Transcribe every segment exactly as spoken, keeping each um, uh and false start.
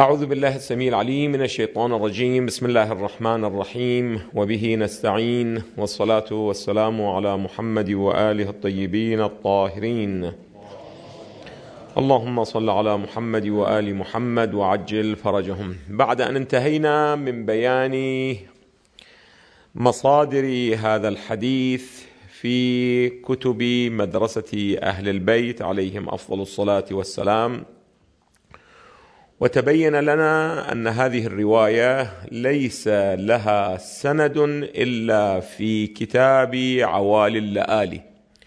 أعوذ بالله السميع العليم من الشيطان الرجيم. بسم الله الرحمن الرحيم، وبه نستعين، والصلاة والسلام على محمد وآله الطيبين الطاهرين. اللهم صل على محمد وآل محمد وعجل فرجهم. بعد أن انتهينا من بيان مصادر هذا الحديث في كتب مدرسة أهل البيت عليهم أفضل الصلاة والسلام، وتبين لنا أن هذه الرواية ليس لها سند إلا في كتاب عوالي اللآلي،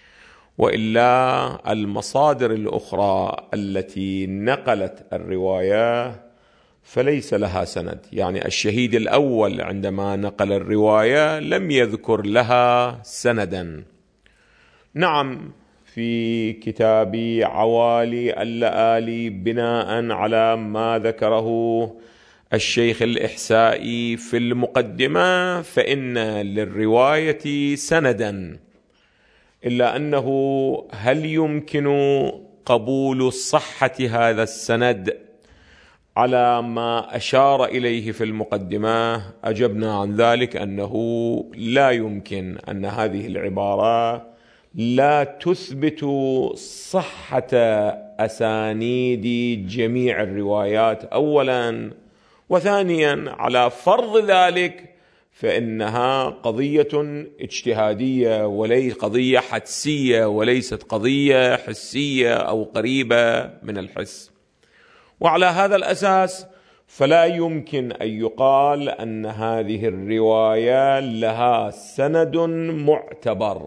وإلا المصادر الأخرى التي نقلت الرواية فليس لها سند. يعني الشهيد الأول عندما نقل الرواية لم يذكر لها سندا. نعم، في كتاب عوالي اللآلي بناء على ما ذكره الشيخ الإحسائي في المقدمة فإن للرواية سندا، إلا أنه هل يمكن قبول صحة هذا السند على ما أشار إليه في المقدمة؟ أجبنا عن ذلك أنه لا يمكن، أن هذه العبارة لا تثبت صحة أسانيد جميع الروايات أولا، وثانيا على فرض ذلك فإنها قضية اجتهادية وليس قضية حدسية، وليست قضية حسية أو قريبة من الحس. وعلى هذا الأساس فلا يمكن أن يقال أن هذه الرواية لها سند معتبر.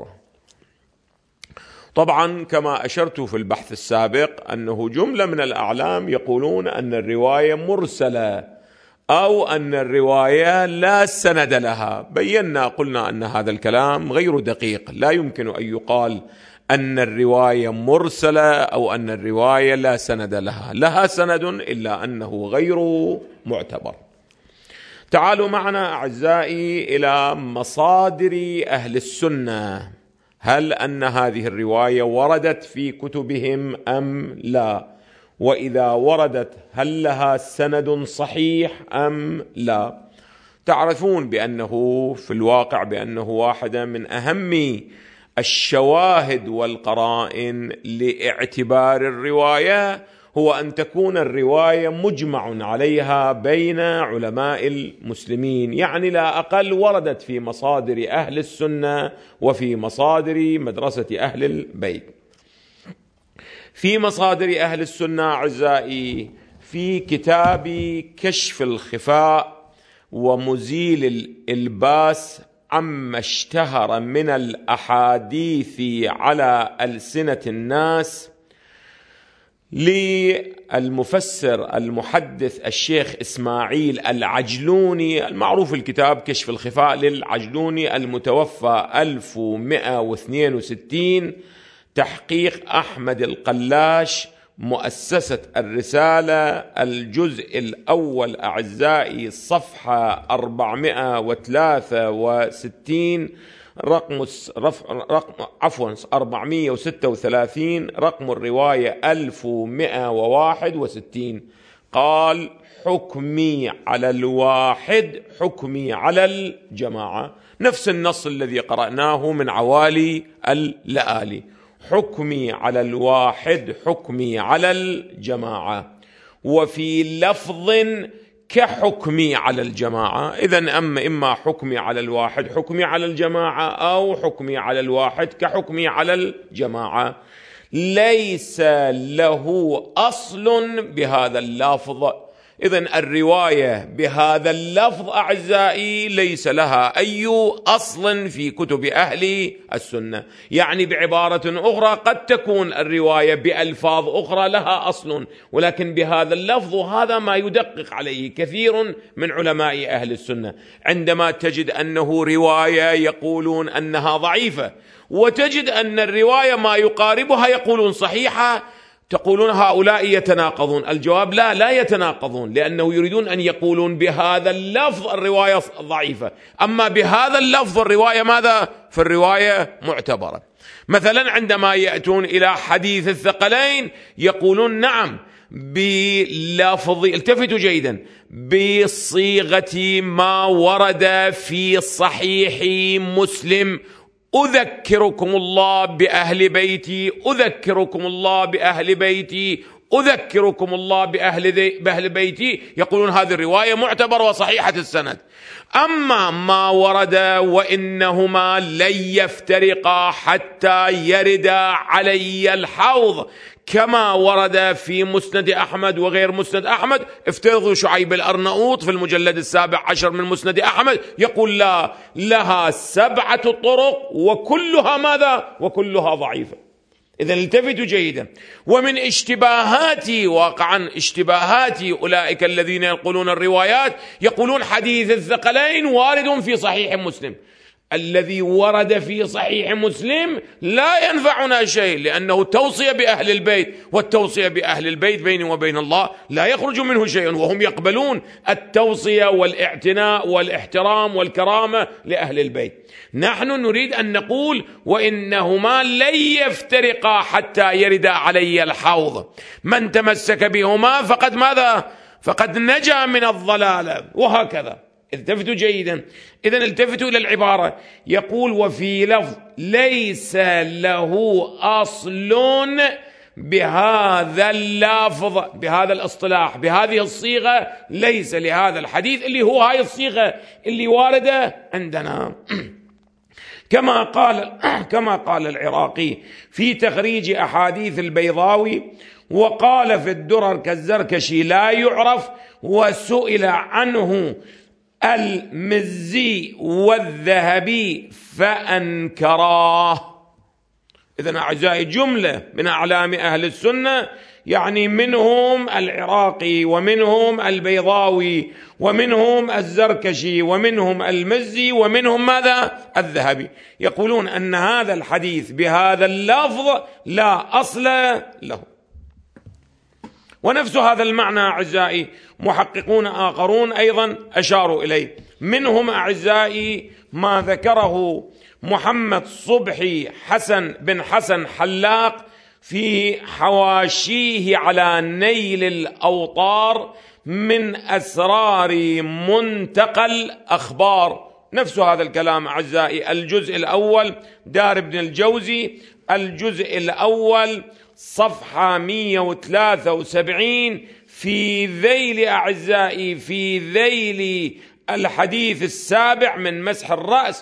طبعا كما أشرت في البحث السابق أنه جملة من الأعلام يقولون أن الرواية مرسلة أو أن الرواية لا سند لها. بينا قلنا أن هذا الكلام غير دقيق، لا يمكن أن يقال أن الرواية مرسلة أو أن الرواية لا سند لها، لها سند إلا أنه غير معتبر. تعالوا معنا أعزائي إلى مصادر أهل السنة. هل أن هذه الرواية وردت في كتبهم أم لا؟ وإذا وردت هل لها سند صحيح أم لا؟ تعرفون بأنه في الواقع بأنه واحدة من أهم الشواهد والقرائن لاعتبار الرواية هو أن تكون الرواية مجمع عليها بين علماء المسلمين، يعني لا أقل وردت في مصادر أهل السنة وفي مصادر مدرسة أهل البيت. في مصادر أهل السنة أعزائي في كتاب كشف الخفاء ومزيل الإلباس عما اشتهر من الأحاديث على ألسنة الناس للمفسر المحدث الشيخ إسماعيل العجلوني، المعروف الكتاب كشف الخفاء للعجلوني المتوفى ألف ومئة واثنين وستين، تحقيق أحمد القلاش، مؤسسة الرسالة، الجزء الأول أعزائي صفحة أربعمئة وثلاثة وستين، رقم رقم عفوا أربعمئة وستة وثلاثين، رقم الرواية ألف ومئة وواحد وستين. قال: حكمي على الواحد حكمي على الجماعة، نفس النص الذي قرأناه من عوالي اللآلي، حكمي على الواحد حكمي على الجماعة، وفي لفظ كحكمي على الجماعة. إذن أما إما حكمي على الواحد حكمي على الجماعة أو حكمي على الواحد كحكمي على الجماعة، ليس له أصل بهذا اللفظ. إذن الرواية بهذا اللفظ أعزائي ليس لها أي أصل في كتب أهل السنة. يعني بعبارة أخرى قد تكون الرواية بألفاظ أخرى لها أصل، ولكن بهذا اللفظ هذا ما يدقق عليه كثير من علماء أهل السنة. عندما تجد أنه رواية يقولون أنها ضعيفة، وتجد أن الرواية ما يقاربها يقولون صحيحة، تقولون هؤلاء يتناقضون. الجواب لا، لا يتناقضون، لأنه يريدون أن يقولون بهذا اللفظ الرواية ضعيفة، أما بهذا اللفظ الرواية ماذا؟ في الرواية معتبرة. مثلا عندما يأتون إلى حديث الثقلين يقولون نعم بلفظ، التفتوا جيدا، بصيغة ما ورد في صحيح مسلم: أذكركم الله بأهل بيتي، أذكركم الله بأهل بيتي، أذكركم الله بأهل, بأهل بيتي. يقولون هذه الرواية معتبرة وصحيحة السند. أما ما ورد: وإنهما لن يفترقا حتى يردا علي الحوض، كما ورد في مسند أحمد وغير مسند أحمد. افترضوا شعيب الأرناؤوط في المجلد السابع عشر من مسند أحمد يقول: لا، لها سبعة طرق وكلها ماذا؟ وكلها ضعيفة. إذا التفتوا جيدا. ومن اشتباهات، واقعا اشتباهات أولئك الذين ينقلون الروايات، يقولون حديث الثقلين وارد في صحيح مسلم. الذي ورد في صحيح مسلم لا ينفعنا شيء، لأنه توصية بأهل البيت، والتوصية بأهل البيت بيني وبين الله لا يخرج منه شيء، وهم يقبلون التوصية والاعتناء والاحترام والكرامة لأهل البيت. نحن نريد أن نقول: وإنهما لن يفترقا حتى يردا علي الحوض، من تمسك بهما فقد ماذا؟ فقد نجا من الضلال، وهكذا. التفتوا جيدا. إذن التفتوا إلى العبارة، يقول: وفي لفظ ليس له أصل بهذا اللفظ، بهذا الاصطلاح، بهذه الصيغة، ليس لهذا الحديث اللي هو هاي الصيغة اللي واردة عندنا. كما قال كما قال العراقي في تخريج أحاديث البيضاوي، وقال في الدرر كالزركشي لا يعرف، وسئل عنه المزي والذهبي فأنكراه. إذن أعزائي، جملة من أعلام أهل السنة، يعني منهم العراقي ومنهم البيضاوي ومنهم الزركشي ومنهم المزي ومنهم ماذا؟ الذهبي، يقولون أن هذا الحديث بهذا اللفظ لا أصل له. ونفس هذا المعنى أعزائي محققون آخرون أيضا أشاروا إليه، منهم أعزائي ما ذكره محمد صبحي حسن بن حسن حلاق في حواشيه على نيل الأوطار من أسرار منتقى الأخبار. نفس هذا الكلام أعزائي، الجزء الأول دار ابن الجوزي، الجزء الأول صفحة مئة وثلاثة وسبعين، في ذيل أعزائي في ذيل الحديث السابع من مسح الرأس،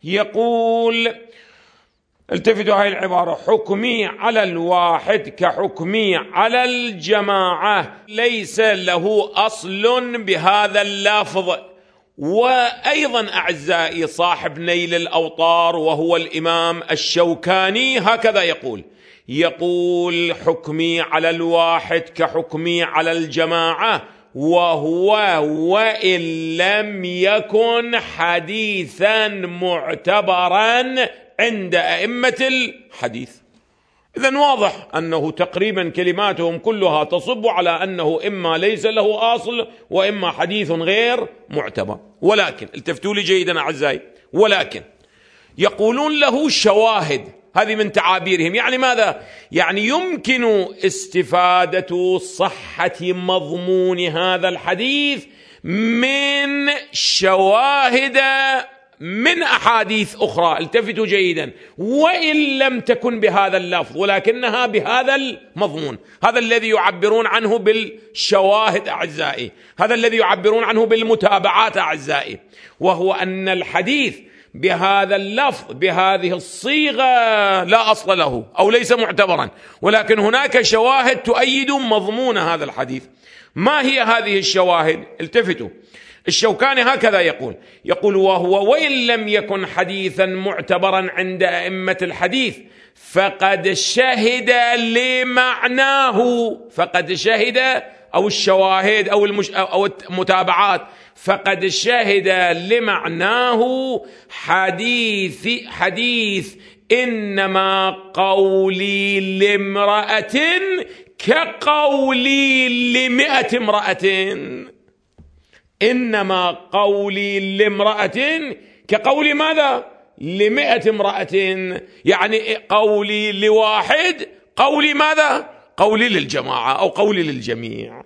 يقول: التفتوا هاي العبارة: حكمي على الواحد كحكمي على الجماعة، ليس له أصل بهذا اللفظ. وأيضا أعزائي صاحب نيل الأوطار وهو الإمام الشوكاني هكذا يقول: يقول حكمي على الواحد كحكمي على الجماعة، وهو وإن لم يكن حديثا معتبرا عند أئمة الحديث. إذن واضح أنه تقريبا كلماتهم كلها تصب على أنه إما ليس له أصل وإما حديث غير معتبر. ولكن التفتوا لي جيدا أعزائي، ولكن يقولون له شواهد. هذه من تعابيرهم، يعني ماذا؟ يعني يمكن استفادة صحة مضمون هذا الحديث من شواهد من أحاديث أخرى. التفتوا جيدا، وإن لم تكن بهذا اللفظ ولكنها بهذا المضمون. هذا الذي يعبرون عنه بالشواهد أعزائي، هذا الذي يعبرون عنه بالمتابعات أعزائي، وهو أن الحديث بهذا اللفظ بهذه الصيغة لا أصل له أو ليس معتبرا، ولكن هناك شواهد تؤيد مضمون هذا الحديث. ما هي هذه الشواهد؟ التفتوا، الشوكاني هكذا يقول يقول وهو وإن لم يكن حديثا معتبرا عند أئمة الحديث فقد شهد لمعناه، فقد شهد أو الشواهد أو, المش أو المتابعات، فقد شهد لمعناه حديث حديث إنما قولي لامرأة كقولي لمئة امرأة. إنما قولي لامرأة كقولي ماذا؟ لمئة امرأة. يعني قولي لواحد قولي ماذا؟ قولي للجماعة أو قولي للجميع،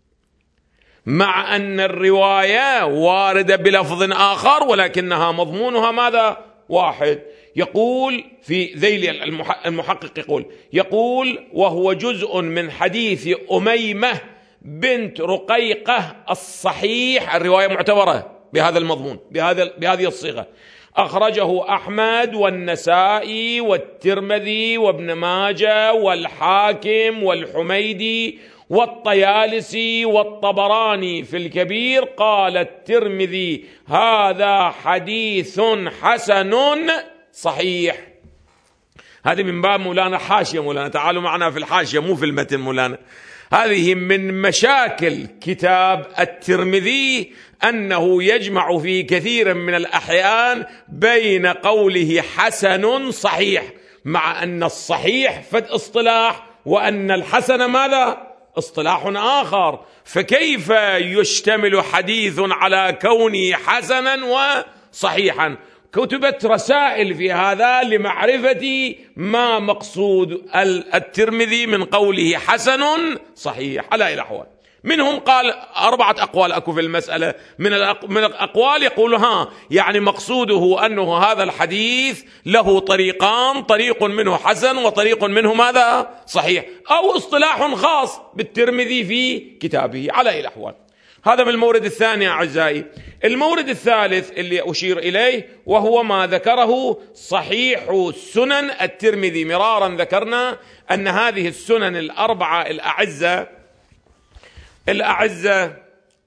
مع أن الرواية واردة بلفظ آخر ولكنها مضمونها ماذا؟ واحد. يقول في ذيل المحقق يقول يقول وهو جزء من حديث أميمة بنت رقيقة الصحيح، الرواية معتبرة بهذا المضمون بهذا بهذه الصيغة، أخرجه أحمد والنسائي والترمذي وابن ماجه والحاكم والحميدي والطيالسي والطبراني في الكبير. قال الترمذي هذا حديث حسن صحيح. هذه من باب مولانا حاشية مولانا، تعالوا معنا في الحاشية مو في المتن مولانا. هذه من مشاكل كتاب الترمذي أنه يجمع في كثير من الأحيان بين قوله حسن صحيح، مع أن الصحيح فد اصطلاح وأن الحسن ماذا؟ اصطلاح آخر. فكيف يشتمل حديث على كونه حسنا وصحيحا؟ كتبت رسائل في هذا لمعرفة ما مقصود الترمذي من قوله حسن صحيح على الأحوال. منهم قال أربعة أقوال أكو في المسألة، من من الأقوال يقول ها يعني مقصوده أنه هذا الحديث له طريقان، طريق منه حسن وطريق منه ماذا؟ صحيح، أو اصطلاح خاص بالترمذي في كتابه على الأحوال. هذا من المورد الثاني أعزائي. المورد الثالث اللي أشير إليه وهو ما ذكره صحيح سنن الترمذي. مرارا ذكرنا أن هذه السنن الأربعة الأعزة الأعزة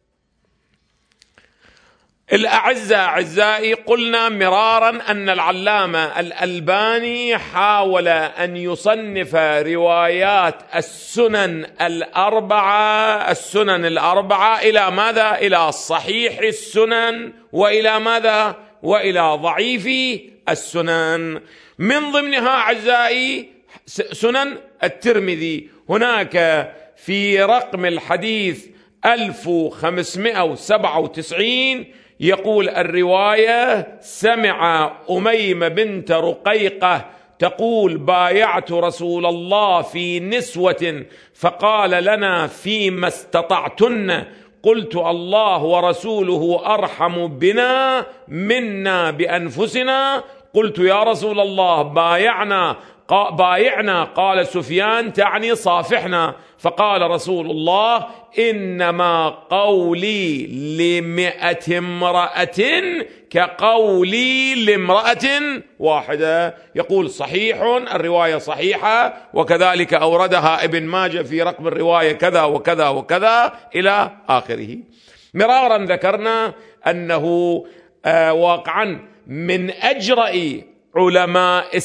الأعزة أعزائي قلنا مرارا أن العلامة الألباني حاول أن يصنف روايات السنن الأربعة السنن الأربعة إلى ماذا؟ إلى صحيح السنن وإلى ماذا؟ وإلى ضعيف السنن. من ضمنها أعزائي سنن الترمذي. هناك في رقم الحديث ألف وخمسمائة وسبعة وتسعين يقول الرواية: سمع أميمة بنت رقيقة تقول: بايعت رسول الله في نسوة فقال لنا فيما استطعتن، قلت: الله ورسوله أرحم بنا منا بأنفسنا. قلت: يا رسول الله بايعنا بايعنا قال سفيان: تعني صافحنا. فقال رسول الله: إنما قولي لمئة امرأة كقولي لامرأة واحدة. يقول صحيح، الرواية صحيحة، وكذلك أوردها ابن ماجه في رقم الرواية كذا وكذا وكذا إلى آخره. مرارا ذكرنا أنه آه واقعا من أجرأ علماء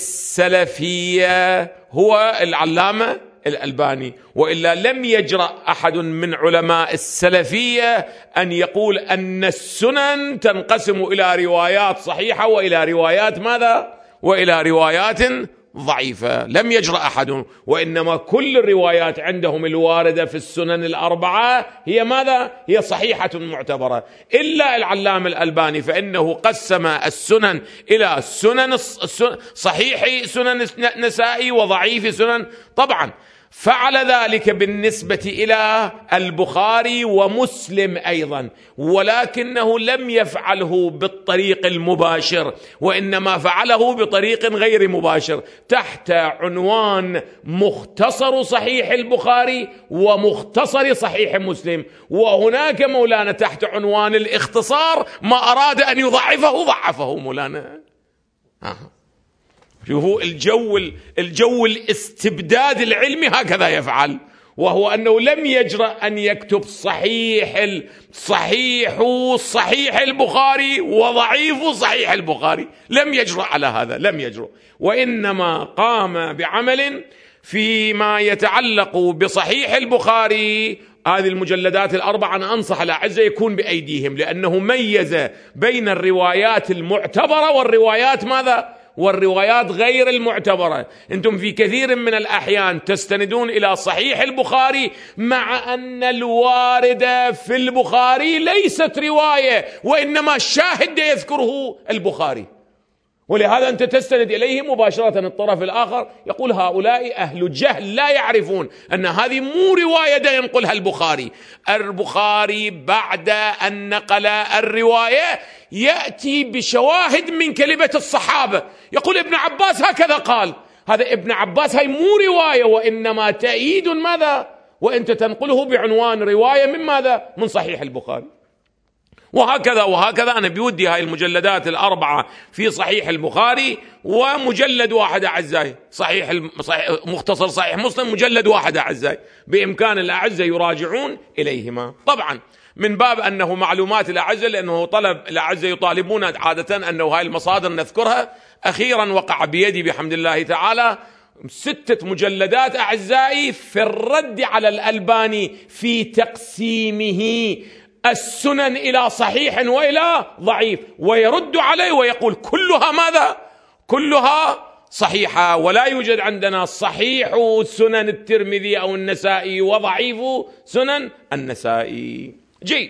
السلفية هو العلامة الألباني، وإلا لم يجرأ أحد من علماء السلفية أن يقول أن السنن تنقسم إلى روايات صحيحة وإلى روايات ماذا؟ وإلى روايات ضعيفة. لم يجرأ أحد، وإنما كل الروايات عندهم الواردة في السنن الأربعة هي ماذا؟ هي صحيحة معتبرة، إلا العلامة الألباني فإنه قسم السنن إلى سنن صحيح سنن نسائي وضعيف سنن. طبعا فعل ذلك بالنسبة إلى البخاري ومسلم أيضا، ولكنه لم يفعله بالطريق المباشر، وإنما فعله بطريق غير مباشر تحت عنوان مختصر صحيح البخاري ومختصر صحيح مسلم. وهناك مولانا تحت عنوان الاختصار ما أراد أن يضعفه ضعفه مولانا. آه. شوفوا الجو الجو الاستبداد العلمي هكذا يفعل، وهو أنه لم يجرأ أن يكتب صحيح صحيح صحيح البخاري وضعيف صحيح البخاري، لم يجرأ على هذا، لم يجرأ، وإنما قام بعمل فيما يتعلق بصحيح البخاري. هذه المجلدات الأربعة أنا أنصح الأعزة يكون بأيديهم، لأنه ميز بين الروايات المعتبرة والروايات ماذا؟ والروايات غير المعتبرة. أنتم في كثير من الأحيان تستندون إلى صحيح البخاري مع أن الواردة في البخاري ليست رواية، وإنما الشاهد يذكره البخاري، ولهذا أنت تستند إليه مباشرة. الطرف الآخر يقول هؤلاء أهل جهل لا يعرفون أن هذه مو رواية ينقلها البخاري. البخاري بعد أن نقل الرواية يأتي بشواهد من كلمة الصحابة، يقول ابن عباس هكذا قال. هذا ابن عباس هاي مو رواية، وإنما تأييد ماذا؟ وأنت تنقله بعنوان رواية من ماذا؟ من صحيح البخاري. وهكذا وهكذا. أنا بودي هاي المجلدات الأربعة في صحيح البخاري، ومجلد واحد أعزائي صحيح مختصر صحيح مسلم مجلد واحد أعزائي، بإمكان الأعزة يراجعون إليهما. طبعا من باب أنه معلومات الأعزة، لأنه طلب الأعزة يطالبون عادة أنه هاي المصادر نذكرها. أخيرا وقع بيدي بحمد الله تعالى ستة مجلدات أعزائي في الرد على الألباني في تقسيمه السنن إلى صحيح وإلى ضعيف، ويرد عليه ويقول كلها ماذا؟ كلها صحيحة، ولا يوجد عندنا صحيح سنن الترمذي أو النسائي وضعيف سنن النسائي. جيد.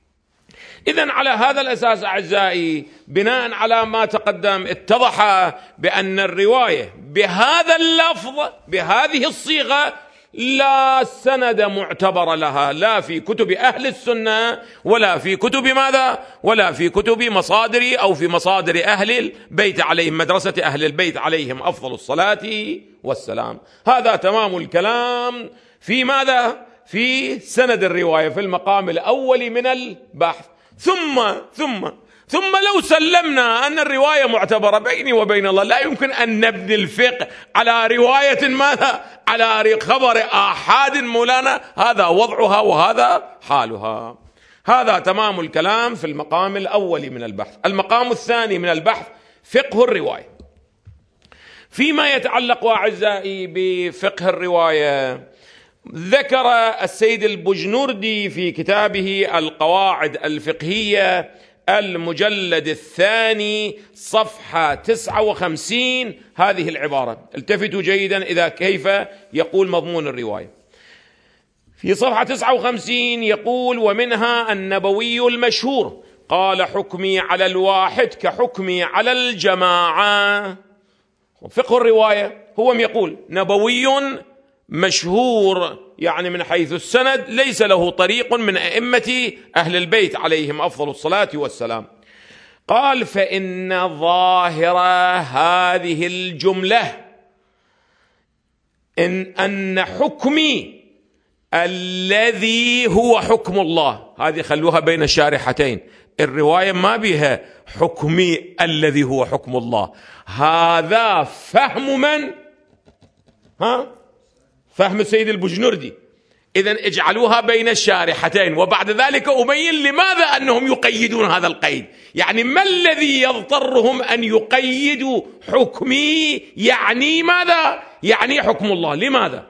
إذن على هذا الأساس أعزائي، بناء على ما تقدم، اتضح بأن الرواية بهذا اللفظ بهذه الصيغة لا سند معتبر لها، لا في كتب أهل السنة ولا في كتب ماذا؟ ولا في كتب مصادر أو في مصادر أهل البيت عليهم، مدرسة أهل البيت عليهم أفضل الصلاة والسلام. هذا تمام الكلام في ماذا؟ في سند الرواية في المقام الأول من البحث. ثم ثم ثم لو سلمنا أن الرواية معتبرة، بيني وبين الله لا يمكن أن نبني الفقه على رواية ماذا؟ على خبر آحاد مولانا، هذا وضعها وهذا حالها. هذا تمام الكلام في المقام الأول من البحث. المقام الثاني من البحث فقه الرواية. فيما يتعلق أعزائي بفقه الرواية، ذكر السيد البجنوردي في كتابه القواعد الفقهية المجلد الثاني صفحة تسعة وخمسين هذه العبارة. التفتوا جيدا إذا كيف يقول مضمون الرواية. في صفحة تسعة وخمسين يقول: ومنها النبوي المشهور قال حكمي على الواحد كحكمي على الجماعة. فقه الرواية هو يقول نبوي مشهور، يعني من حيث السند ليس له طريق من أئمة أهل البيت عليهم أفضل الصلاة والسلام. قال: فإن ظاهر هذه الجملة إن أن حكمي الذي هو حكم الله، هذه خلوها بين الشارحتين، الرواية ما بها حكمي الذي هو حكم الله، هذا فهم من؟ ها؟ فهم السيد البجنوردي. إذن اجعلوها بين الشارحتين، وبعد ذلك أبين لماذا أنهم يقيدون هذا القيد. يعني ما الذي يضطرهم أن يقيدوا حكمي؟ يعني ماذا؟ يعني حكم الله. لماذا؟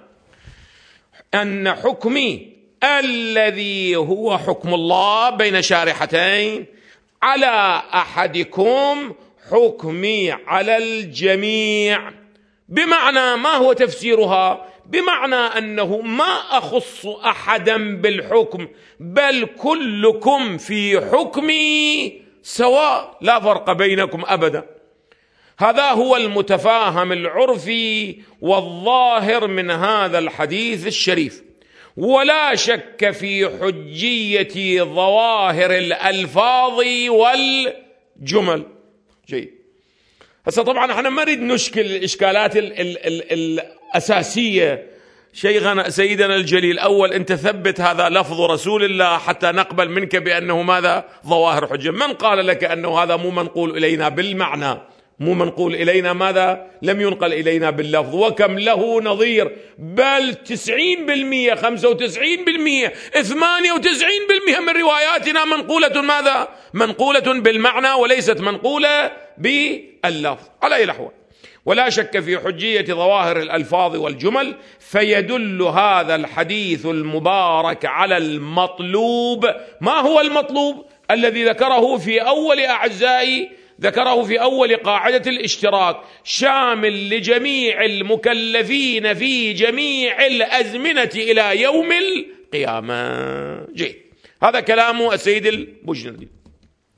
أن حكمي الذي هو حكم الله بين شارحتين على أحدكم حكمي على الجميع. بمعنى ما هو تفسيرها؟ بمعنى أنه ما أخص أحدا بالحكم، بل كلكم في حكمي سواء، لا فرق بينكم أبدا. هذا هو المتفاهم العرفي والظاهر من هذا الحديث الشريف، ولا شك في حجية ظواهر الألفاظ والجمل. جيد. هسه طبعا احنا ما نريد نشكل الإشكالات ال ال ال الأساسية. شيخنا سيدنا الجليل، أول أنت ثبت هذا لفظ رسول الله حتى نقبل منك بأنه ماذا؟ ظواهر حجة. من قال لك أنه هذا مو منقول إلينا بالمعنى، مو منقول إلينا ماذا؟ لم ينقل إلينا باللفظ. وكم له نظير، بل تسعين بالمئة خمسة وتسعين بالمئة ثمانية وتسعين بالمئة من رواياتنا منقولة ماذا؟ منقولة بالمعنى وليست منقولة باللفظ. على أي الأحوال، ولا شك في حجية ظواهر الألفاظ والجمل، فيدل هذا الحديث المبارك على المطلوب. ما هو المطلوب؟ الذي ذكره في أول أعزائي، ذكره في أول قاعدة الاشتراك، شامل لجميع المكلفين في جميع الأزمنة إلى يوم القيامة. جيد. هذا كلام السيد البجنوردي.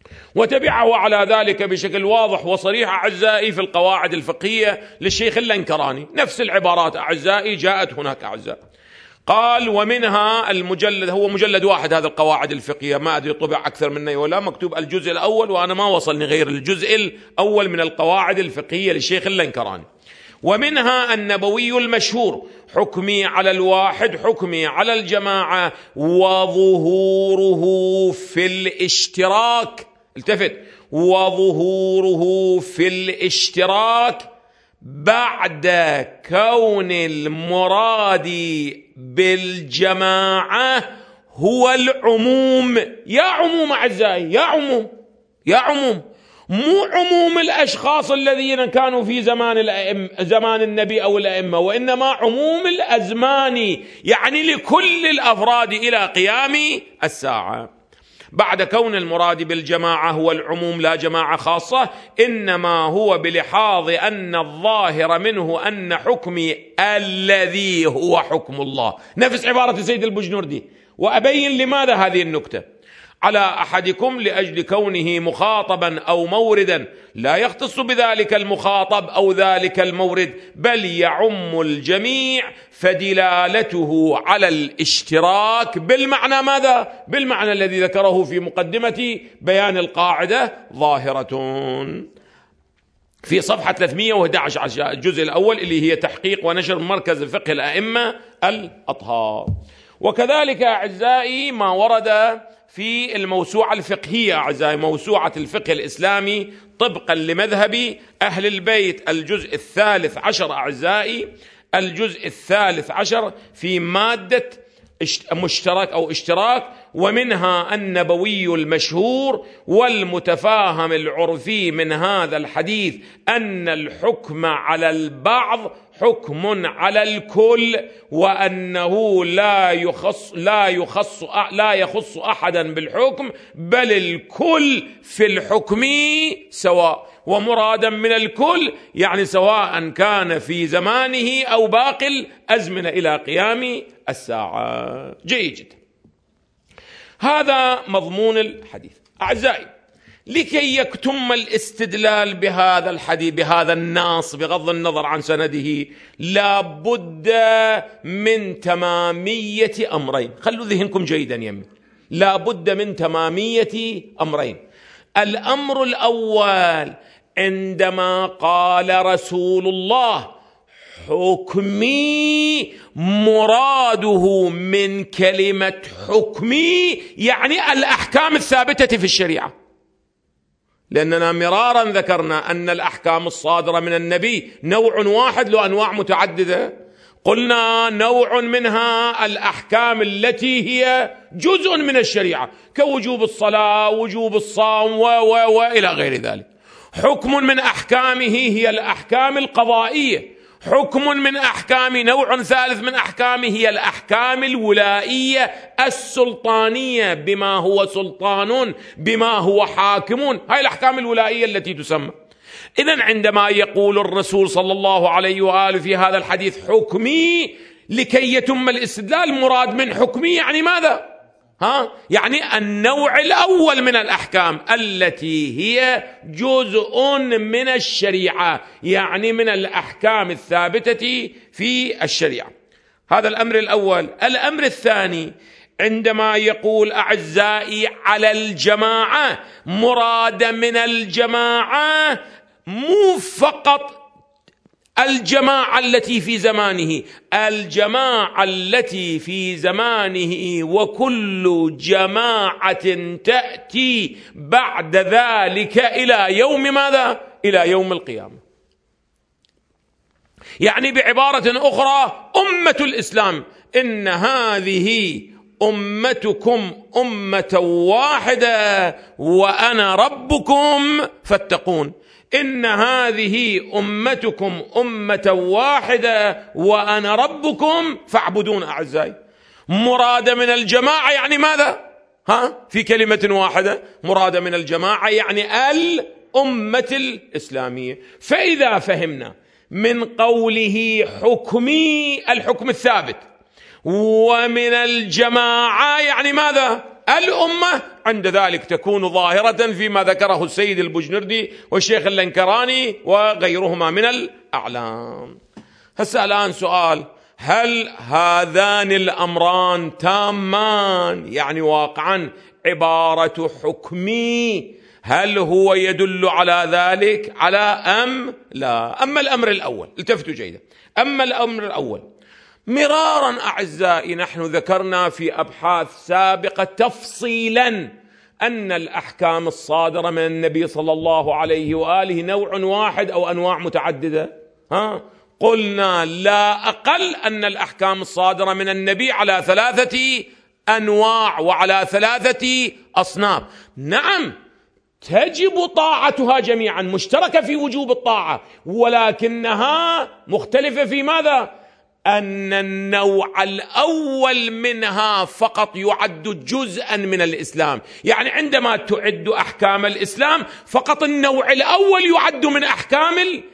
وتبعه على ذلك بشكل واضح وصريح أعزائي في القواعد الفقهية للشيخ اللنكراني، نفس العبارات أعزائي جاءت هناك أعزائي. قال ومنها المجلد، هو مجلد واحد هذا القواعد الفقهية، ما أدري طبع أكثر منه ولا، مكتوب الجزء الأول وأنا ما وصلني غير الجزء الأول من القواعد الفقهية للشيخ اللنكراني. ومنها النبوي المشهور حكمي على الواحد حكمي على الجماعة وظهوره في الاشتراك، التفت، وظهوره في الاشتراك بعد كون المراد بالجماعة هو العموم. يا عموم أعزائي، يا عموم، يا عموم، مو عموم الأشخاص الذين كانوا في زمان الأئمة، زمان النبي أو الأئمة، وإنما عموم الأزمان، يعني لكل الأفراد إلى قيام الساعة. بعد كون المراد بالجماعة هو العموم لا جماعة خاصة، إنما هو بلحاظ أن الظاهر منه أن حكمي الذي هو حكم الله، نفس عبارة السيد البجنوردي. وأبين لماذا هذه النكتة. على أحدكم لأجل كونه مخاطبا أو موردا لا يختص بذلك المخاطب أو ذلك المورد، بل يعم الجميع، فدلالته على الاشتراك بالمعنى ماذا؟ بالمعنى الذي ذكره في مقدمة بيان القاعدة ظاهرة. في صفحة ثلاثمئة وأحد عشر الجزء الأول اللي هي تحقيق ونشر مركز فقه الأئمة الأطهار. وكذلك أعزائي ما ورد في الموسوعة الفقهية أعزائي، موسوعة الفقه الإسلامي طبقا لمذهب أهل البيت، الجزء الثالث عشر أعزائي، الجزء الثالث عشر في مادة مشترك أو اشتراك. ومنها النبوي المشهور والمتفاهم العرفي من هذا الحديث أن الحكم على البعض حكم على الكل، وأنه لا يخص لا يخص لا يخص أحدا بالحكم، بل الكل في الحكم سواء. ومرادا من الكل يعني سواء كان في زمانه أو باقي الأزمنة إلى قيام الساعة. جيد جدا، هذا مضمون الحديث. أعزائي، لكي يتم الاستدلال بهذا الحديث بهذا النص بغض النظر عن سنده لا بد من تمامية أمرين. خلوا ذهنكم جيدا يمي، لا بد من تمامية أمرين. الأمر الأول عندما قال رسول الله حكمي، مراده من كلمة حكمي يعني الأحكام الثابتة في الشريعة، لأننا مرارا ذكرنا أن الأحكام الصادرة من النبي نوع واحد له أنواع متعددة. قلنا نوع منها الأحكام التي هي جزء من الشريعة كوجوب الصلاة، وجوب الصوم، و و وإلى غير ذلك. حكم من أحكامه هي الأحكام القضائية. حكم من أحكام نوع ثالث من أحكامه هي الأحكام الولائية السلطانية، بما هو سلطان، بما هو حاكمون، هاي الأحكام الولائية التي تسمى. إذن عندما يقول الرسول صلى الله عليه وآله في هذا الحديث حكمي، لكي يتم الاستدلال مراد من حكمي يعني ماذا؟ ها؟ يعني النوع الأول من الأحكام التي هي جزء من الشريعة، يعني من الأحكام الثابتة في الشريعة. هذا الأمر الأول. الأمر الثاني عندما يقول أعزائي على الجماعة، مراد من الجماعة مو فقط الجماعة التي في زمانه، الجماعة التي في زمانه وكل جماعة تأتي بعد ذلك إلى يوم ماذا؟ إلى يوم القيامة. يعني بعبارة أخرى أمة الإسلام إن هذه أمتكم أمة واحدة وأنا ربكم فاتقون. إن هذه أمتكم أمة واحدة وأنا ربكم فاعبدون. أعزائي، مراد من الجماعة يعني ماذا؟ ها؟ في كلمة واحدة، مراد من الجماعة يعني الأمة الإسلامية. فإذا فهمنا من قوله حكمي الحكم الثابت، ومن الجماعة يعني ماذا؟ الأمة، عند ذلك تكون ظاهرة فيما ذكره السيد البجنردي والشيخ اللنكراني وغيرهما من الأعلام. هسه الآن سؤال: هل هذان الأمران تامان؟ يعني واقعا عبارة حكمي، هل هو يدل على ذلك على أم لا؟ أما الأمر الأول، التفتوا جيدا، أما الأمر الأول مرارا أعزائي نحن ذكرنا في أبحاث سابقة تفصيلا أن الأحكام الصادرة من النبي صلى الله عليه وآله نوع واحد أو أنواع متعددة. ها؟ قلنا لا أقل أن الأحكام الصادرة من النبي على ثلاثة أنواع وعلى ثلاثة أصناف. نعم تجب طاعتها جميعا، مشتركة في وجوب الطاعة، ولكنها مختلفة في ماذا؟ أن النوع الأول منها فقط يعد جزءا من الإسلام. يعني عندما تعد أحكام الإسلام فقط النوع الأول يعد من أحكام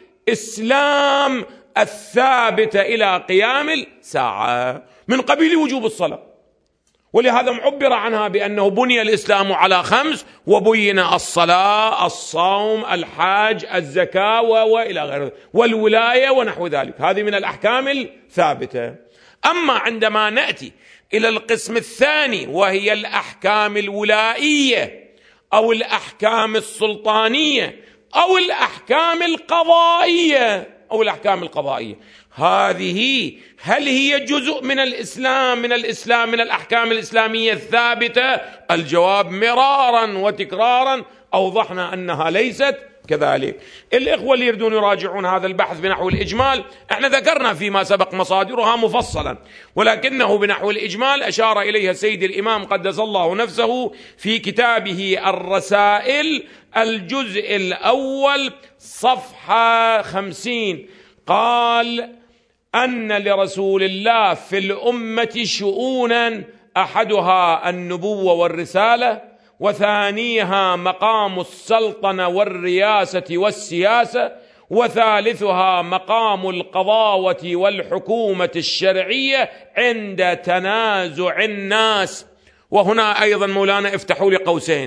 الإسلام الثابتة إلى قيام الساعة، من قبيل وجوب الصلاة. ولهذا عبر عنها بأنه بني الإسلام على خمس، وبين الصلاة، الصوم، الحج، الزكاة وإلى غيره، والولاية ونحو ذلك. هذه من الأحكام الثابتة. أما عندما نأتي إلى القسم الثاني وهي الأحكام الولائية أو الأحكام السلطانية أو الأحكام القضائية أو الأحكام القضائية، هذه هل هي جزء من الإسلام من الإسلام من الأحكام الإسلامية الثابتة؟ الجواب مرارا وتكرارا أوضحنا أنها ليست كذلك. الإخوة اللي يريدون يراجعون هذا البحث بنحو الإجمال، احنا ذكرنا فيما سبق مصادرها مفصلا، ولكنه بنحو الإجمال أشار إليها سيد الإمام قدس الله نفسه في كتابه الرسائل الجزء الأول صفحة خمسين. قال أن لرسول الله في الأمة شؤونا، أحدها النبوة والرسالة، وثانيها مقام السلطنة والرياسة والسياسة، وثالثها مقام القضاوة والحكومة الشرعية عند تنازع الناس. وهنا أيضا مولانا افتحوا لي قوسين،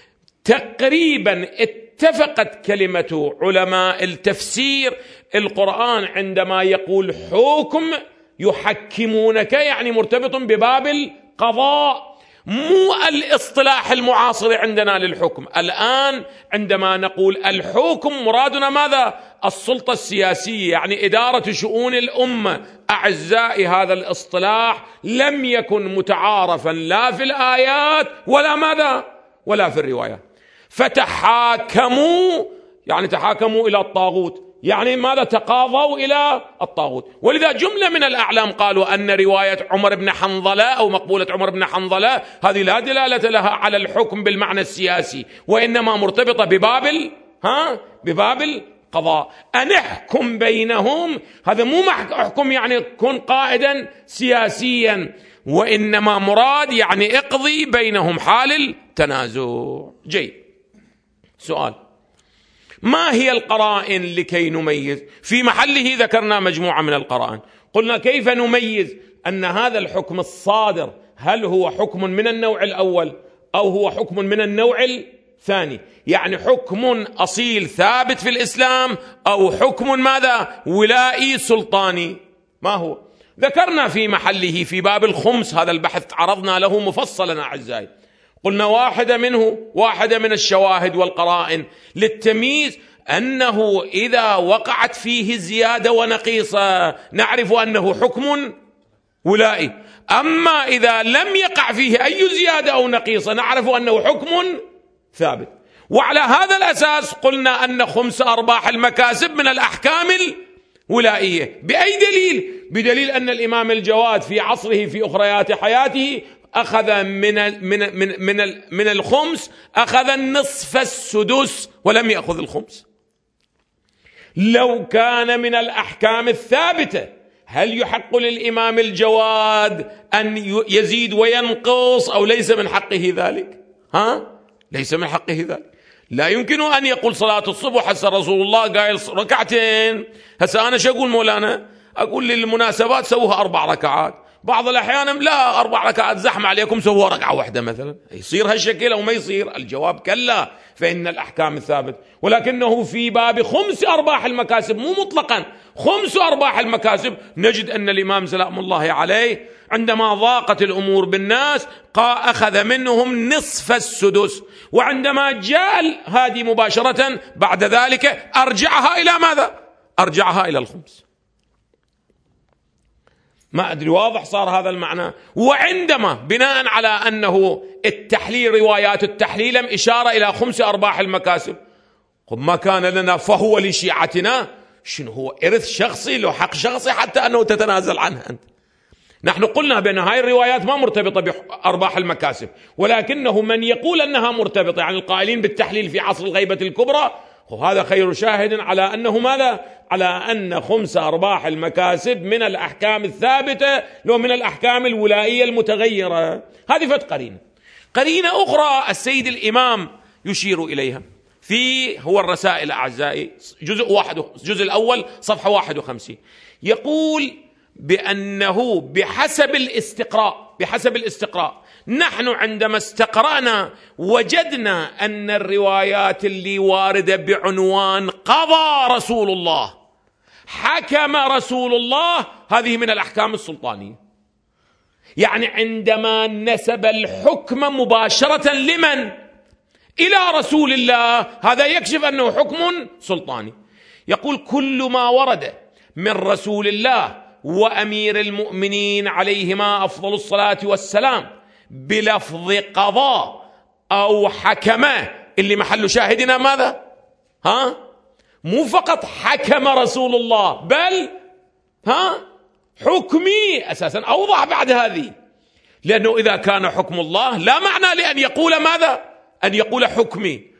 تقريبا اتفقت كلمة علماء التفسير القرآن عندما يقول حكم يحكمونك، يعني مرتبط بباب القضاء، مو الاصطلاح المعاصر عندنا للحكم. الآن عندما نقول الحكم مرادنا ماذا؟ السلطة السياسية، يعني إدارة شؤون الأمة. أعزائي هذا الاصطلاح لم يكن متعارفا لا في الآيات ولا ماذا؟ ولا في الروايات. فتحاكموا، يعني تحاكموا إلى الطاغوت، يعني ماذا؟ تقاضوا إلى الطاغوت. ولذا جملة من الأعلام قالوا أن رواية عمر بن حنظلة أو مقبولة عمر بن حنظلة هذه لا دلالة لها على الحكم بالمعنى السياسي، وإنما مرتبطة بباب ها بباب القضاء. أن احكم بينهم، هذا مو احكم يعني كن قائدا سياسيا، وإنما مراد يعني اقضي بينهم حال التنازع. جيد. سؤال: ما هي القرائن لكي نميز؟ في محله ذكرنا مجموعة من القرائن. قلنا كيف نميز أن هذا الحكم الصادر هل هو حكم من النوع الأول أو هو حكم من النوع الثاني؟ يعني حكم أصيل ثابت في الإسلام أو حكم ماذا؟ ولائي سلطاني. ما هو؟ ذكرنا في محله في باب الخمس، هذا البحث عرضنا له مفصلا أعزائي. قلنا واحدة منه واحدة من الشواهد والقرائن للتمييز أنه إذا وقعت فيه زيادة ونقيصة نعرف أنه حكم ولائي، أما إذا لم يقع فيه أي زيادة أو نقيصة نعرف أنه حكم ثابت. وعلى هذا الأساس قلنا أن خمس أرباح المكاسب من الأحكام الولائية. بأي دليل؟ بدليل أن الإمام الجواد في عصره في أخريات حياته أخذ من من من من من الخمس أخذ النصف السدس ولم يأخذ الخمس. لو كان من الأحكام الثابتة هل يحق للإمام الجواد أن يزيد وينقص أو ليس من حقه ذلك؟ ها؟ ليس من حقه ذلك. لا يمكن أن يقول صلاة الصبح هسه رسول الله قايل ركعتين، هسه أنا شو أقول مولانا؟ أقول للمناسبات سووها أربع ركعات، بعض الأحيان لا، أربع ركعات زحمة عليكم سووا ركعة واحدة مثلا، يصير هالشكل أو ما يصير؟ الجواب كلا، فإن الأحكام الثابت. ولكنه في باب خمس أرباح المكاسب، مو مطلقا، خمس أرباح المكاسب، نجد أن الإمام سلام الله عليه عندما ضاقت الأمور بالناس أخذ منهم نصف السدس، وعندما جاء هذه مباشرة بعد ذلك أرجعها إلى ماذا؟ أرجعها إلى الخمس. ما أدري واضح صار هذا المعنى. وعندما بناء على أنه التحليل، روايات التحليل إشارة إلى خمس أرباح المكاسب، ما كان لنا فهو لشيعتنا، شنو هو؟ إرث شخصي، له حق شخصي حتى أنه تتنازل عنه أنت. نحن قلنا بأن هاي الروايات ما مرتبطة بأرباح المكاسب، ولكنه من يقول أنها مرتبطة، يعني القائلين بالتحليل في عصر الغيبة الكبرى، وهذا خير شاهد على أنه ماذا؟ على أن خمس أرباح المكاسب من الأحكام الثابتة، لو من الأحكام الولائية المتغيرة. هذه فت قرينة. قرينة أخرى السيد الإمام يشير إليها في هو الرسائل أعزائي، جزء واحد، الجزء الأول صفحة واحد وخمسين، يقول بأنه بحسب الاستقراء بحسب الاستقراء نحن عندما استقرأنا وجدنا أن الروايات اللي واردة بعنوان قضى رسول الله، حكم رسول الله، هذه من الأحكام السلطانية. يعني عندما نسب الحكم مباشرة لمن؟ إلى رسول الله، هذا يكشف أنه حكم سلطاني. يقول كل ما ورد من رسول الله وأمير المؤمنين عليهما أفضل الصلاة والسلام بلفظ قضاء أو حكم، اللي محل شاهدنا ماذا؟ ها؟ مو فقط حكم رسول الله، بل ها حكمي أساسا أوضح بعد هذه، لأنه إذا كان حكم الله لا معنى لأن يقول ماذا؟ أن يقول حكمي.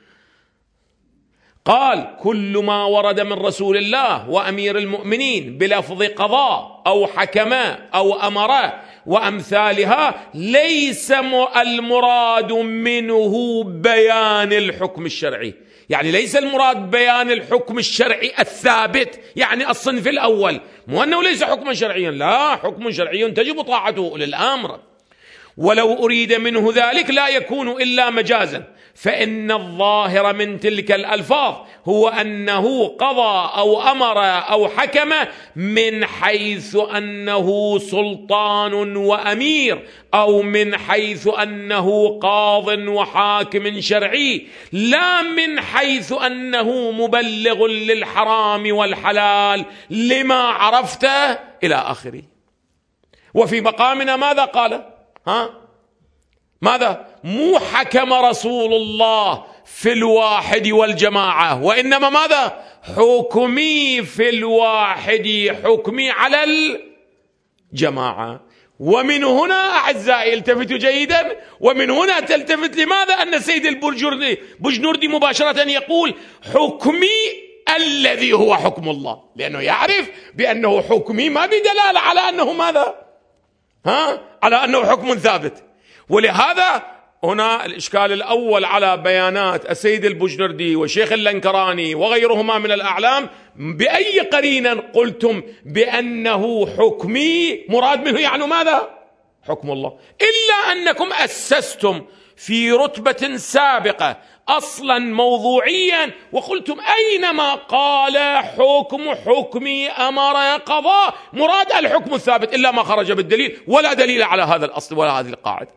قال كل ما ورد من رسول الله وأمير المؤمنين بلفظ قضاء أو حكم أو أمر وأمثالها ليس المراد منه بيان الحكم الشرعي، يعني ليس المراد بيان الحكم الشرعي الثابت، يعني الصنف الأول، مو أنه ليس حكما شرعيا، لا، حكم شرعي تجب طاعته للأمر. ولو أريد منه ذلك لا يكون إلا مجازا، فإن الظاهر من تلك الألفاظ هو أنه قضى أو أمر أو حكم من حيث أنه سلطان وأمير، أو من حيث أنه قاض وحاكم شرعي، لا من حيث أنه مبلغ للحرام والحلال لما عرفته إلى آخره. وفي مقامنا ماذا قال؟ ها؟ ماذا؟ مو حكم رسول الله في الواحد والجماعة، وإنما ماذا؟ حكمي في الواحد حكمي على الجماعة. ومن هنا أعزائي التفتوا جيدا، ومن هنا تلتفت لماذا أن السيد البرجردي بجنوردي مباشرة يقول حكمي الذي هو حكم الله، لأنه يعرف بأنه حكمي ما بدلالة على أنه ماذا؟ ها؟ على أنه حكم ثابت. ولهذا هنا الإشكال الأول على بيانات السيد البجنردي والشيخ اللنكراني وغيرهما من الأعلام، بأي قرينة قلتم بأنه حكمي مراد منه يعني ماذا؟ حكم الله، إلا أنكم أسستم في رتبة سابقة أصلا موضوعيا وقلتم أينما قال حكم حكمي أمر قضاء مراد الحكم الثابت، إلا ما خرج بالدليل، ولا دليل على هذا الأصل ولا هذه القاعدة.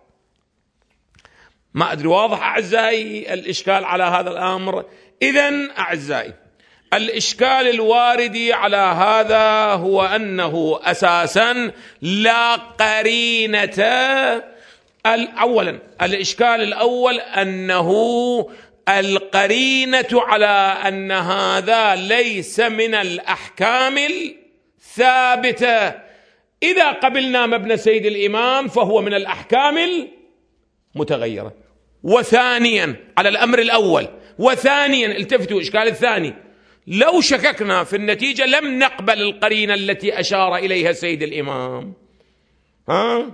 ما أدري واضح أعزائي الإشكال على هذا الأمر؟ إذن أعزائي الإشكال الوارد على هذا هو أنه أساسا لا قرينة. أولا الإشكال الأول أنه القرينة على أن هذا ليس من الأحكام الثابتة. إذا قبلنا مبنى سيد الإمام فهو من الأحكام المتغيرة. وثانيا على الأمر الأول، وثانيا التفتوا إشكال الثاني، لو شككنا في النتيجة لم نقبل القرينة التي أشار إليها سيد الإمام. ها؟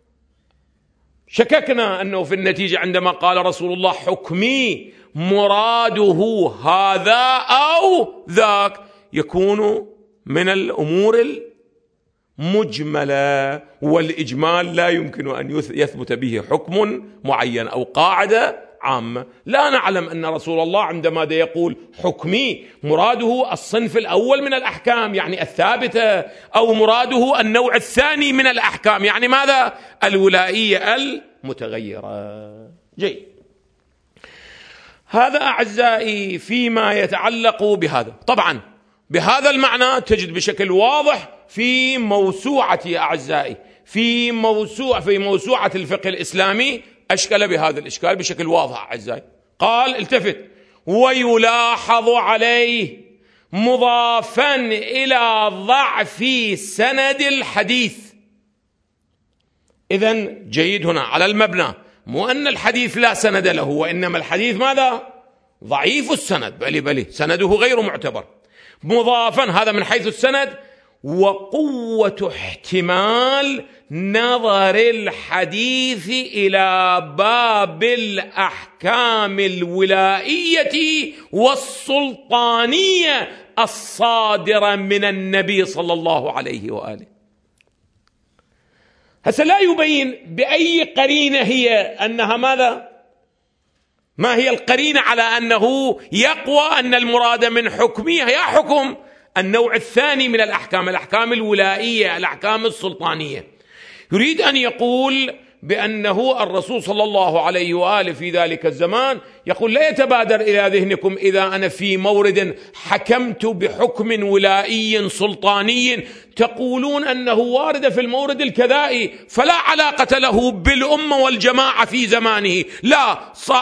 شككنا أنه في النتيجة عندما قال رسول الله حكمي مراده هذا أو ذاك، يكون من الأمور مجملة، والإجمال لا يمكن أن يثبت به حكم معين أو قاعدة عامة. لا نعلم أن رسول الله عندما يقول حكمي مراده الصنف الأول من الأحكام يعني الثابتة، أو مراده النوع الثاني من الأحكام يعني ماذا؟ الولائية المتغيرة. جيد، هذا أعزائي فيما يتعلق بهذا. طبعا بهذا المعنى تجد بشكل واضح في موسوعة أعزائي في موسوعة في موسوعة الفقه الإسلامي أشكل بهذا الإشكال بشكل واضح أعزائي. قال التفت: ويلاحظ عليه مضافا إلى ضعف سند الحديث. إذن جيد هنا على المبنى، مو أن الحديث لا سند له، وإنما الحديث ماذا؟ ضعيف السند، بلي بلي سنده غير معتبر. مضافا هذا من حيث السند، وقوة احتمال نظر الحديث إلى باب الأحكام الولائية والسلطانية الصادرة من النبي صلى الله عليه وآله. هسه لا يبين بأي قرينة هي أنها ماذا؟ ما هي القرينة على أنه يقوى أن المراد من حكمية يا حكم النوع الثاني من الأحكام، الأحكام الولائية، الأحكام السلطانية. يريد أن يقول بأنه الرسول صلى الله عليه وآله في ذلك الزمان يقول: لا يتبادر إلى ذهنكم إذا أنا في مورد حكمت بحكم ولائي سلطاني تقولون أنه وارد في المورد الكذائي فلا علاقة له بالأمة والجماعة في زمانه، لا،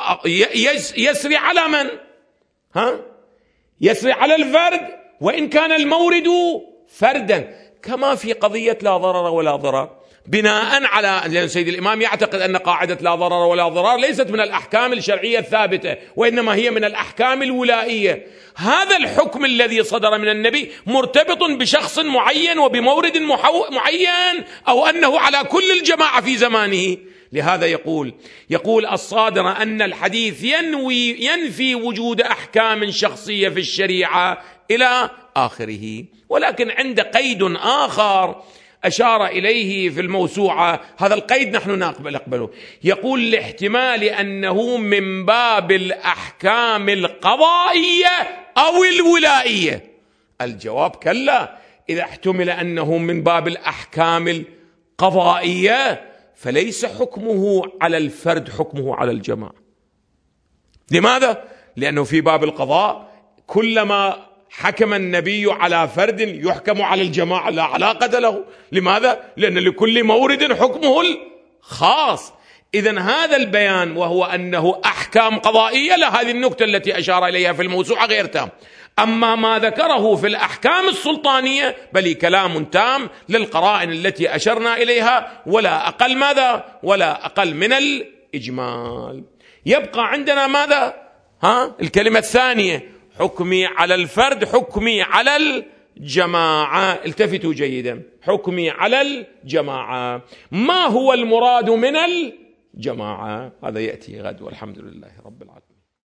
يسري على من؟ ها؟ يسري على الفرد وإن كان المورد فردا، كما في قضية لا ضرر ولا ضرر، بناء على لأن سيد الإمام يعتقد أن قاعدة لا ضرر ولا ضرار ليست من الأحكام الشرعية الثابتة، وإنما هي من الأحكام الولائية. هذا الحكم الذي صدر من النبي مرتبط بشخص معين وبمورد معين، أو أنه على كل الجماعة في زمانه. لهذا يقول يقول الصادر أن الحديث ينوي ينفي وجود أحكام شخصية في الشريعة إلى آخره. ولكن عند قيد آخر أشار إليه في الموسوعة، هذا القيد نحن نقبله، يقول: لاحتمال أنه من باب الأحكام القضائية أو الولائية. الجواب: كلا، إذا احتمل أنه من باب الأحكام القضائية فليس حكمه على الفرد، حكمه على الجماعة. لماذا؟ لأنه في باب القضاء كلما حكم النبي على فرد يحكم على الجماعة، لا علاقة له. لماذا؟ لأن لكل مورد حكمه الخاص. إذن هذا البيان وهو أنه أحكام قضائية لهذه النكتة التي أشار إليها في الموسوعة غير تام. أما ما ذكره في الأحكام السلطانية بل كلام تام للقرائن التي أشرنا إليها، ولا أقل ماذا؟ ولا أقل من الإجمال. يبقى عندنا ماذا؟ ها؟ الكلمة الثانية: حكمي على الفرد، حكمي على الجماعة. التفتوا جيدا: حكمي على الجماعة. ما هو المراد من الجماعة؟ هذا يأتي غد، والحمد لله رب العالمين.